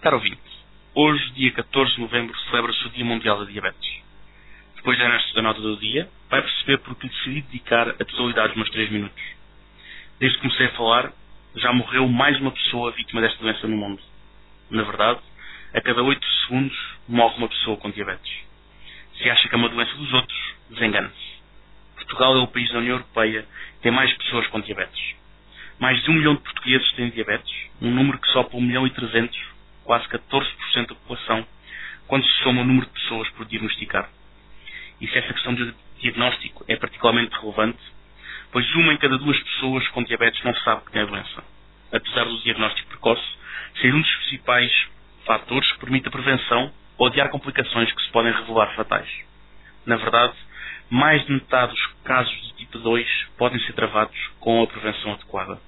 Caro ouvinte, hoje, dia 14 de novembro, celebra-se o Dia Mundial da Diabetes. Depois da nota do dia, vai perceber porque decidi dedicar a totalidade dos meus 3 minutos. Desde que comecei a falar, já morreu mais uma pessoa vítima desta doença no mundo. Na verdade, a cada 8 segundos morre uma pessoa com diabetes. Se acha que é uma doença dos outros, desengana-se. Portugal é o país da União Europeia que tem mais pessoas com diabetes. Mais de 1 milhão de portugueses têm diabetes, um número que só por 1.300.000, quase 14% da população, quando se soma o número de pessoas por diagnosticar. E se essa questão de diagnóstico é particularmente relevante, pois 1 em cada 2 pessoas com diabetes não sabe que tem a doença, apesar do diagnóstico precoce ser um dos principais fatores que permite a prevenção ou adiar complicações que se podem revelar fatais. Na verdade, mais de metade dos casos de tipo 2 podem ser travados com a prevenção adequada.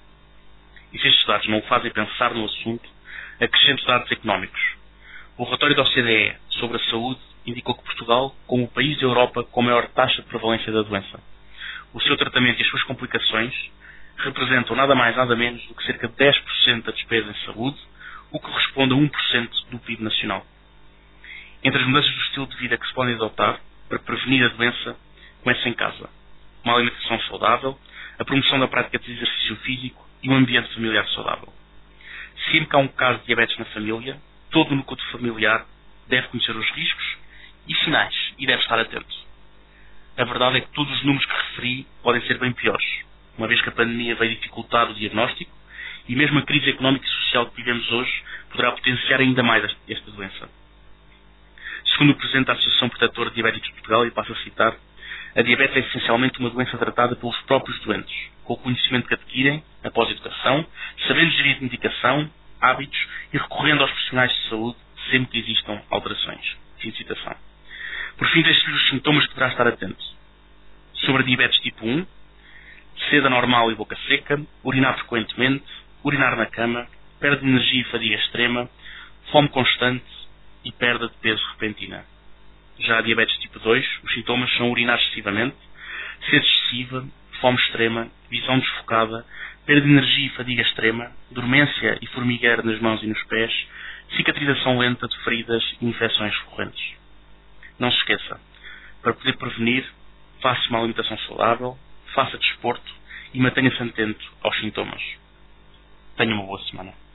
E se estes dados não o fazem pensar no assunto, acrescento dados económicos. O relatório da OCDE sobre a saúde indicou que Portugal, como o país da Europa com a maior taxa de prevalência da doença, o seu tratamento e as suas complicações representam nada mais nada menos do que cerca de 10% da despesa em saúde, o que corresponde a 1% do PIB nacional. Entre as mudanças do estilo de vida que se podem adotar para prevenir a doença, começa em casa. Uma alimentação saudável, a promoção da prática de exercício físico e um ambiente familiar saudável. Sempre que há um caso de diabetes na família, todo o núcleo familiar deve conhecer os riscos e sinais e deve estar atento. A verdade é que todos os números que referi podem ser bem piores, uma vez que a pandemia veio dificultar o diagnóstico e mesmo a crise económica e social que vivemos hoje poderá potenciar ainda mais esta doença. Segundo o Presidente da Associação Protetora de Diabéticos de Portugal, e passo a citar, a diabetes é essencialmente uma doença tratada pelos próprios doentes, com o conhecimento que adquirem após a educação, sabendo gerir medicação, hábitos e recorrendo aos profissionais de saúde sempre que existam alterações. Fim de citação. Por fim, destes os sintomas que deverá estar atento. Sobre a diabetes tipo 1, sede anormal e boca seca, urinar frequentemente, urinar na cama, perda de energia e fadiga extrema, fome constante e perda de peso repentina. Já a diabetes tipo 2, os sintomas são urinar excessivamente, sede excessiva, fome extrema, visão desfocada, perda de energia e fadiga extrema, dormência e formigueiro nas mãos e nos pés, cicatrização lenta de feridas e infecções recorrentes. Não se esqueça, para poder prevenir, faça uma alimentação saudável, faça desporto e mantenha-se atento aos sintomas. Tenha uma boa semana.